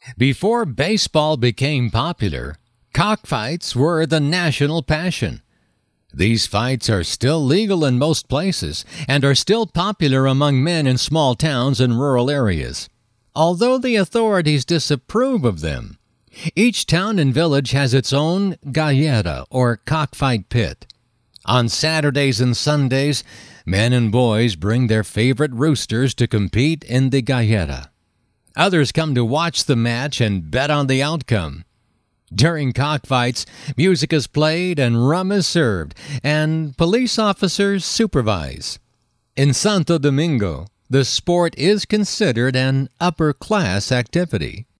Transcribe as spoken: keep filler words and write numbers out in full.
Before baseball became popular, cockfights were the national passion. These fights are still legal in most places and are still popular among men in small towns and rural areas, although the authorities disapprove of them. Each town and village has its own gallera, or cockfight pit. On Saturdays and Sundays, men and boys bring their favorite roosters to compete in the gallera. Others come to watch the match and bet on the outcome. During cockfights, music is played and rum is served, and police officers supervise. In Santo Domingo, the sport is considered an upper-class activity.